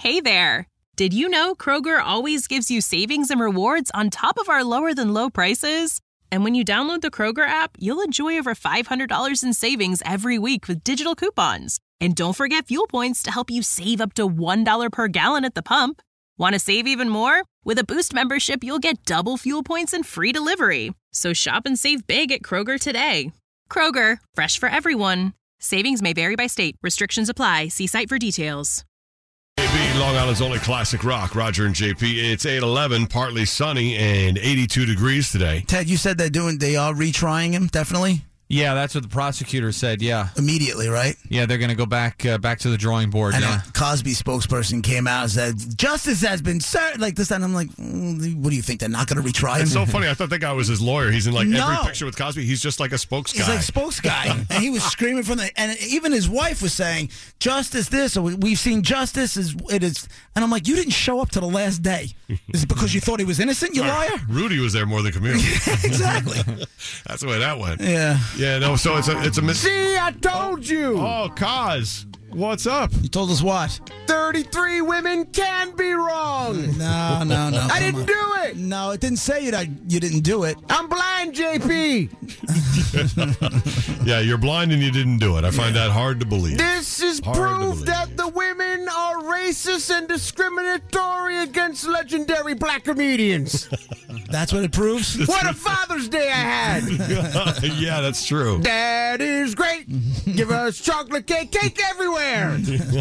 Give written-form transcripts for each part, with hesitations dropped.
Hey there! Did you know Kroger always gives you savings and rewards on top of our lower-than-low prices? And when you download the Kroger app, you'll enjoy over $500 in savings every week with digital coupons. And don't forget fuel points to help you save up to $1 per gallon at the pump. Want to save even more? With a Boost membership, you'll get double fuel points and free delivery. So shop and save big at Kroger today. Kroger, fresh for everyone. Savings may vary by state. Restrictions apply. See site for details. JP, Long Island's only classic rock. Roger and JP. It's 8:11, partly sunny and 82 degrees today. Ted, you said they are retrying him, definitely? Yeah, that's what the prosecutor said, yeah. Immediately, right? Yeah, they're going to go back to the drawing board. And yeah. a Cosby spokesperson came out and said, justice has been served, like this, and I'm like, what do you think, they're not going to retry him? It's so funny. I thought that guy was his lawyer. He's in every picture with Cosby. He's just like a spokes guy. He's like spokes guy. And he was screaming and even his wife was saying, justice this, or we've seen justice, it is. And I'm like, you didn't show up to the last day. Is it because you thought he was innocent, you liar? Rudy was there more than Camille. Exactly. That's the way that went. Yeah. Yeah, no, so it's a See, I told you. Oh, Cos, what's up? You told us what? 33 women can be wrong. No. I didn't do it. No, it didn't say that you didn't do it. I'm blind, JP. Yeah, you're blind and you didn't do it. I find that hard to believe. This is proof that the women are racist and discriminatory against legendary black comedians. That's what it proves? What a Father's Day I had. Yeah, that's true. That is great. Give us chocolate cake everywhere.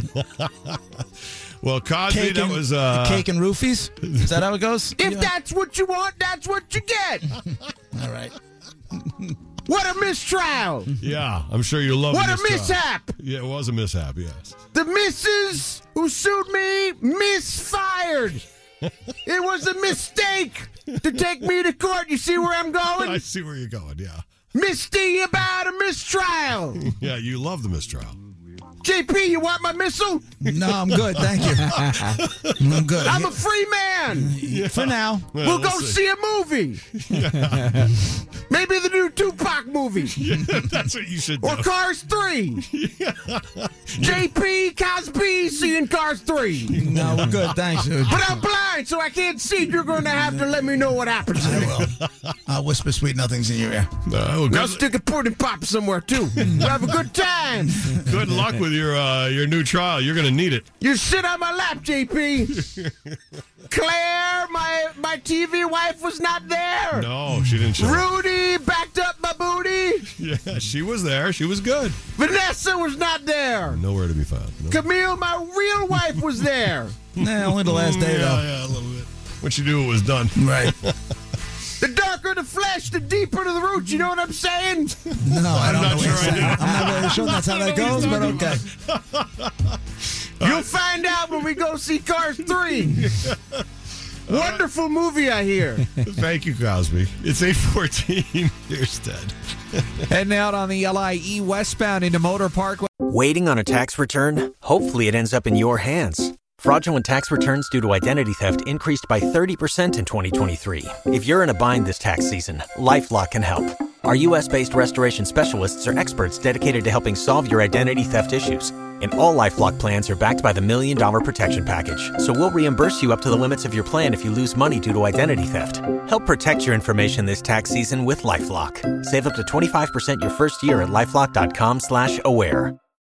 Well, Cosby, that was... Cake and roofies? Is that how it goes? If that's what you want, that's what you get. All right. What a mistrial. Yeah, I'm sure you love What the a mishap. Yeah, it was a mishap, yes. The missus who sued me misfired. It was a mistake to take me to court. You see where I'm going? I see where you're going, yeah. Misty about a mistrial. Yeah, you love the mistrial. JP, you want my missile? No, I'm good. Thank you. I'm good. I'm a free man. Yeah. For now. We'll go see a movie. Yeah. Maybe the new Tupac movie. Yeah, that's what you should do. Or Cars 3. Yeah. JP, Cosby, seeing Cars 3. No, we're good. Thanks, dude. But I'm blind, so I can't see. You're going to have to let me know what happens. I will. I'll whisper sweet nothings in your ear. Now stick a pudding pop somewhere, too. We'll have a good time. Good luck with your new trial. You're going to need it. You sit on my lap, JP. Claire, my TV wife, was not there. No, she didn't show up. Rudy backed up my booty. Yeah, she was there. She was good. Vanessa was not there. Nowhere to be found. No. Camille, my real wife, was there. Nah, only the last day, though. Yeah, a little bit. When she knew it was done. Right. The darker the flesh, the deeper the roots. You know what I'm saying? No, I don't I'm not know. sure I do. I'm not really sure that's how that goes, but okay. You'll find out when we go see Cars 3. Wonderful movie, I hear. Thank you, Cosby. It's 8:14. Here's Ted. Heading out on the LIE westbound into Motor Parkway. Waiting on a tax return? Hopefully it ends up in your hands. Fraudulent tax returns due to identity theft increased by 30% in 2023. If you're in a bind this tax season, LifeLock can help. Our U.S.-based restoration specialists are experts dedicated to helping solve your identity theft issues. And all LifeLock plans are backed by the $1 Million Protection Package. So we'll reimburse you up to the limits of your plan if you lose money due to identity theft. Help protect your information this tax season with LifeLock. Save up to 25% your first year at LifeLock.com/aware.